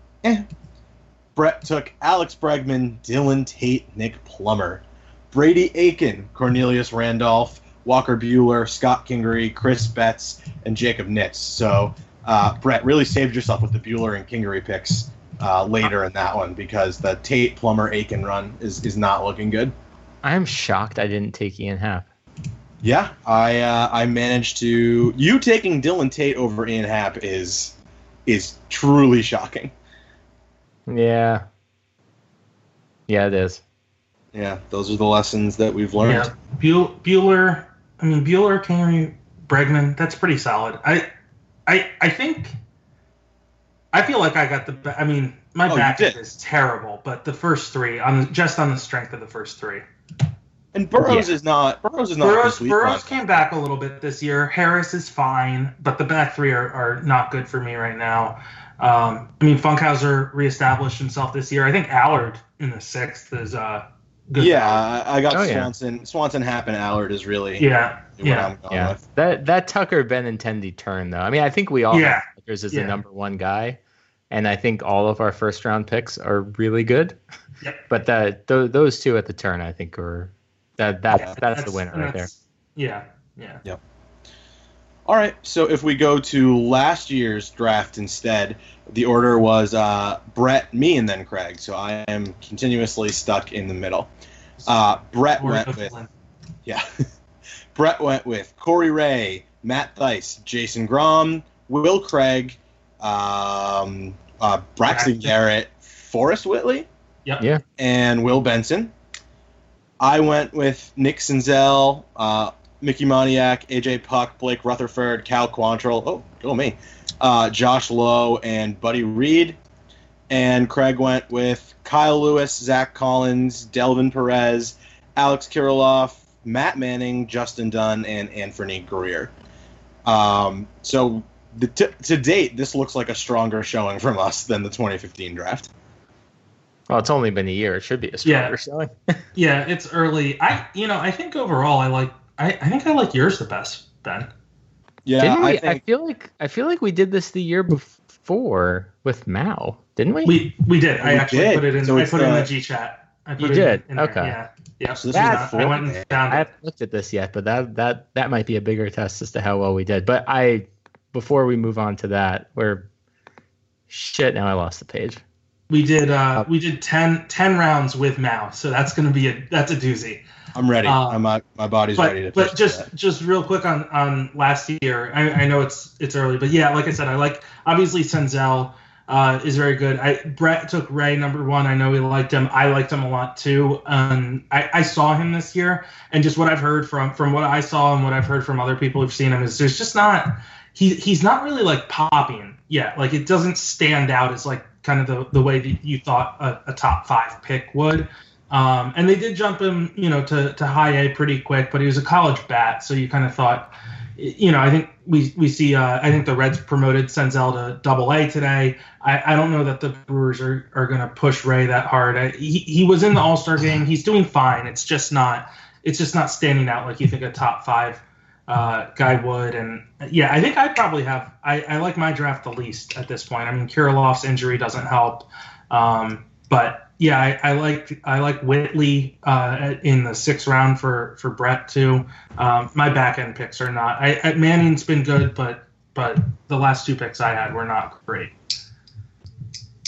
Brett took Alex Bregman, Dylan Tate, Nick Plummer, Brady Aiken, Cornelius Randolph, Walker Buehler, Scott Kingery, Chris Betts, and Jacob Nitz. So Brett really saved yourself with the Buehler and Kingery picks later in that one because the Tate, Plummer, Aiken run is not looking good. I am shocked I didn't take Ian Happ. Yeah, I managed to. You taking Dylan Tate over Ian Happ is truly shocking. Yeah. Yeah, it is. Yeah, those are the lessons that we've learned. Yeah, Buehler, Kingery, Bregman, that's pretty solid. I think. I feel like I got the. I mean, my back is terrible, but the first three just on the strength of the first three. And Burrows is not. Burrows came back a little bit this year. Harris is fine, but the back three are not good for me right now. I mean, Funkhauser reestablished himself this year. I think Allard in the sixth is good. Yeah, I got Swanson. Yeah. Swanson, Happ, and Allard is really what I'm going with. That Tucker Benintendi turn though. I mean, I think we all have Tuckers as the number one guy, and I think all of our first round picks are really good. Yep. But those two at the turn, I think, are that's the winner right there. Yeah. Yep. All right, so if we go to last year's draft instead, the order was Brett, me, and then Craig. So I am continuously stuck in the middle. Brett went with Corey Ray, Matt Thaiss, Jason Grom, Will Craig, Braxton Garrett, Forrest Whitley, and Will Benson. I went with Nick Senzel, Mickey Moniak, AJ Puck, Blake Rutherford, Cal Quantrill, go me, Josh Lowe, and Buddy Reed. And Craig went with Kyle Lewis, Zach Collins, Delvin Perez, Alex Kirilloff, Matt Manning, Justin Dunn, and Anthony Greer. So to date, this looks like a stronger showing from us than the 2015 draft. Well, it's only been a year. It should be a stronger showing. Yeah, it's early. I think overall I think I like yours the best, Ben. Yeah, I feel like we did this the year before with Mao, didn't we? We did. I actually put it in. So I put it in the G chat. You did. Okay. Yeah. So I went and found it. I haven't looked at this yet, but that might be a bigger test as to how well we did. But before we move on to that, now I lost the page. We did 10 rounds with Mao, so that's going to be a doozy. I'm ready. My body's ready to. But just real quick on last year, I know it's early, but yeah, like I said, I like obviously Senzel is very good. Brett took Ray number one. I know he liked him. I liked him a lot too. I saw him this year, and just what I've heard from what I saw and what I've heard from other people who've seen him is there's just not he's not really like popping yet. Like it doesn't stand out as like kind of the way that you thought a top 5 pick would. And they did jump him, to high A pretty quick, but he was a college bat, so you kind of thought, I think we see. I think the Reds promoted Senzel to Double A today. I don't know that the Brewers are going to push Ray that hard. He was in the All-Star game. He's doing fine. It's just not standing out like you think a top 5 guy would. And yeah, I think I probably have. I like my draft the least at this point. I mean, Kirilloff's injury doesn't help, but. Yeah, I like Whitley in the 6th round for Brett too. My back end picks are not. Manning's been good, but the last 2 picks I had were not great.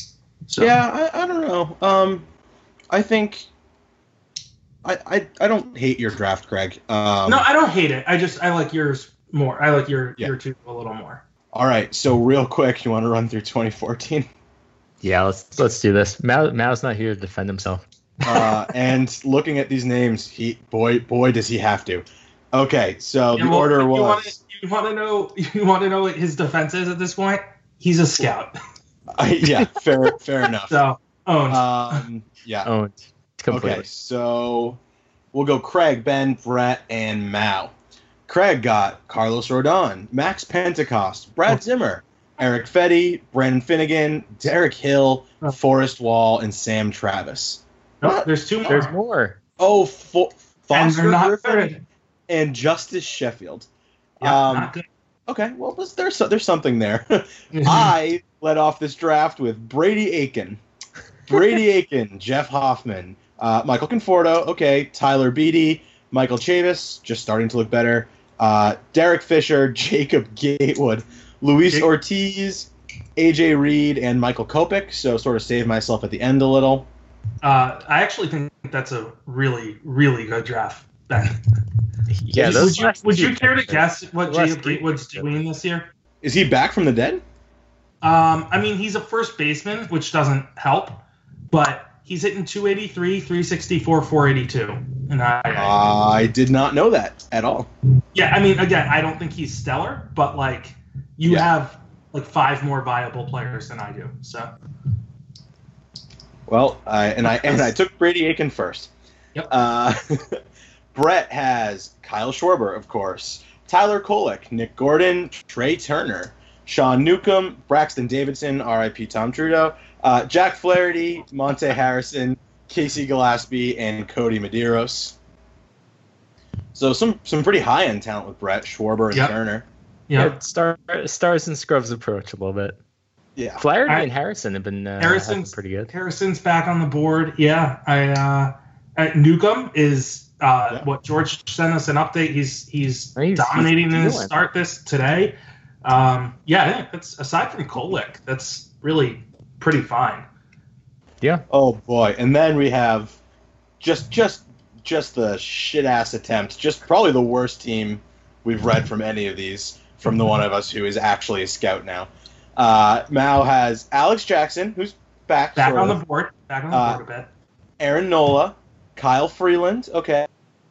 So. Yeah, I don't know. I think I don't hate your draft, Craig. No, I don't hate it. I like yours more. I like your two a little more. All right, so real quick, you want to run through 2014? Yeah, let's do this. Mao's not here to defend himself. And looking at these names, boy does he have to. Okay, so the order was. You want to know what his defense is at this point? He's a scout. Yeah, fair enough. So owned. Yeah. Owned. Completely. Okay, so we'll go Craig, Ben, Brett, and Mao. Craig got Carlos Rodon, Max Pentecost, Brad Zimmer, Eric Fetty, Brandon Finnegan, Derek Hill, Forrest Wall, and Sam Travis. No, there's two more. There's more. Oh, and Foster they're not Griffin good. and Justice Sheffield. Yeah, not good. Okay, well, there's something there. I led off this draft with Brady Aiken, Jeff Hoffman, Michael Conforto, okay, Tyler Beatty, Michael Chavis, just starting to look better, Derek Fisher, Jacob Gatewood, Luis Ortiz, AJ Reed, and Michael Kopech, so sort of saved myself at the end a little. I actually think that's a really, really good draft, Ben. Yeah, would you care to guess what Jacob Gatewood's doing this year? Is he back from the dead? I mean, he's a first baseman, which doesn't help, but he's hitting 283, 364, 482. And I did not know that at all. Yeah, I mean, again, I don't think he's stellar, but like you have like 5 more viable players than I do. So. Well, I took Brady Aiken first. Yep. Brett has Kyle Schwarber, of course, Tyler Kolek, Nick Gordon, Trey Turner, Sean Newcomb, Braxton Davidson, R.I.P. Tom Trudeau, Jack Flaherty, Monte Harrison, Casey Gillespie, and Cody Medeiros. So some pretty high-end talent with Brett, Schwarber, and Turner. Yeah, stars and scrubs approach a little bit. Yeah, Flaherty and Harrison have been pretty good. Harrison's back on the board. Yeah, Newcomb is what George sent us an update. He's dominating in his start today. I think that's, aside from Kolek, that's really pretty fine. Yeah. Oh boy, and then we have just the shit ass attempt. Just probably the worst team we've read from any of these. From the one of us who is actually a scout now. Mao has Alex Jackson, who's back on the board. Back on the board a bit. Aaron Nola, Kyle Freeland, okay.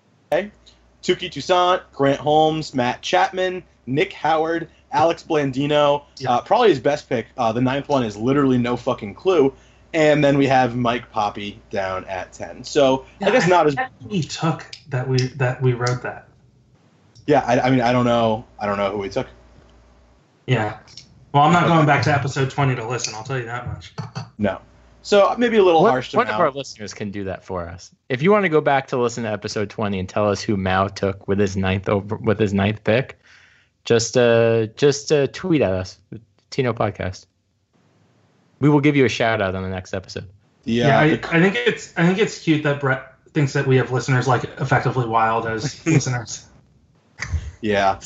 Tuki Toussaint, Grant Holmes, Matt Chapman, Nick Howard, Alex Blandino. Probably his best pick. The 9th one is literally no fucking clue. And then we have Mike Poppy down at 10. So I guess not as we took that we wrote that. Yeah, I mean I don't know who we took. Yeah. Well, I'm not going back to episode 20 to listen. I'll tell you that much. No. So maybe a little harsh to Mao. One of our listeners can do that for us. If you want to go back to listen to episode 20 and tell us who Mao took with his ninth pick, just tweet at us, Tino Podcast. We will give you a shout out on the next episode. I think it's cute that Brett thinks that we have listeners like Effectively Wild as listeners. Yeah.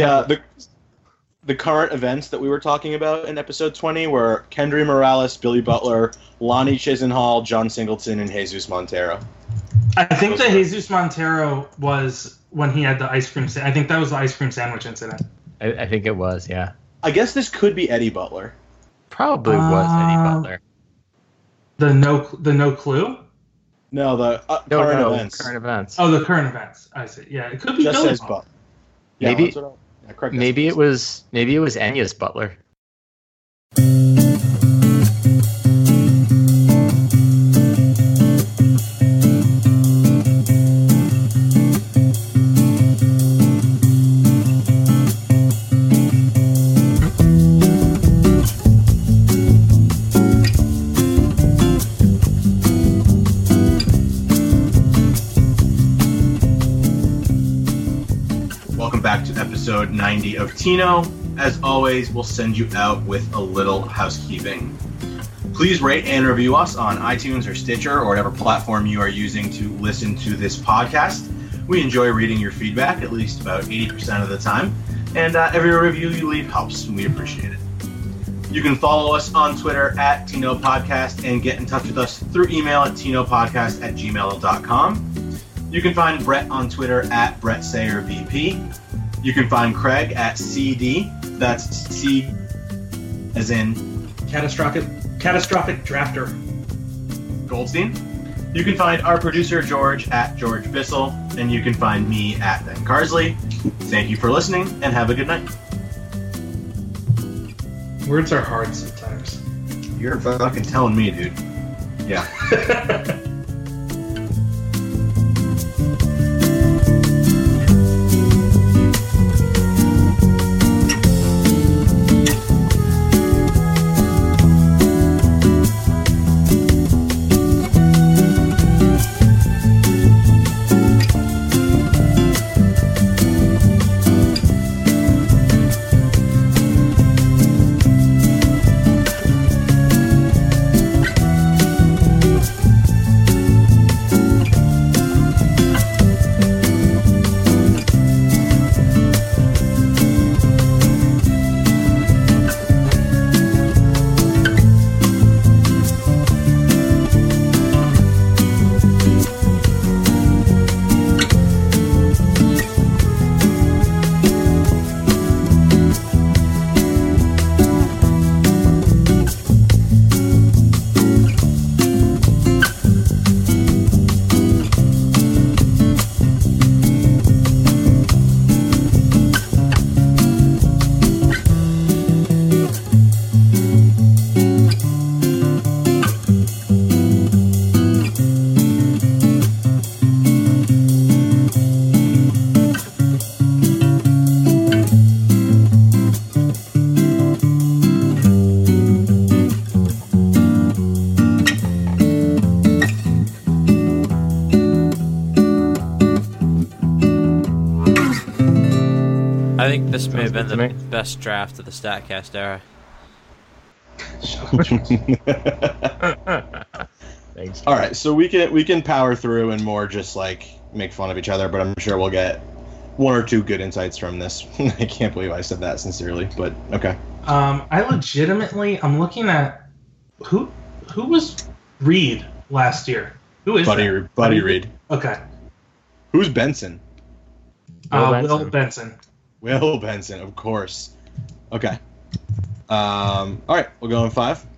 The current events that we were talking about in episode 20 were Kendry Morales, Billy Butler, Lonnie Chisenhall, John Singleton, and Jesus Montero. I think the Jesus Montero was when he had the ice cream. I think that was the ice cream sandwich incident. I think it was, yeah. I guess this could be Eddie Butler. Probably was Eddie Butler. The no clue? No, the current events. Current events. Oh, the current events. I see. Yeah, it could be just Billy says Butler. Yeah, maybe it was Enya's Butler. Back to episode 90 of Tino. As always, we'll send you out with a little housekeeping. Please rate and review us on iTunes or Stitcher or whatever platform you are using to listen to this podcast. We enjoy reading your feedback at least about 80% of the time, and every review you leave helps, and we appreciate it. You can follow us on Twitter at Tino Podcast and get in touch with us through email at tinopodcast@gmail.com. You can find Brett on Twitter at BrettSayerVP. You can find Craig at CD. That's C as in Catastrophic drafter. Goldstein. You can find our producer George at George Bissell, and you can find me at Ben Carsley. Thank you for listening, and have a good night. Words are hard sometimes. You're fucking telling me, dude. Yeah. I think this may have been the best draft of the StatCast era. Thanks. All right, so we can power through and more just like make fun of each other, but I'm sure we'll get one or two good insights from this. I can't believe I said that sincerely, but okay. I'm looking at who was Reed last year. Who is that? Buddy Reed. Okay. Who's Benson? Will Benson. Will Benson, of course. Okay. All right, we'll go in 5.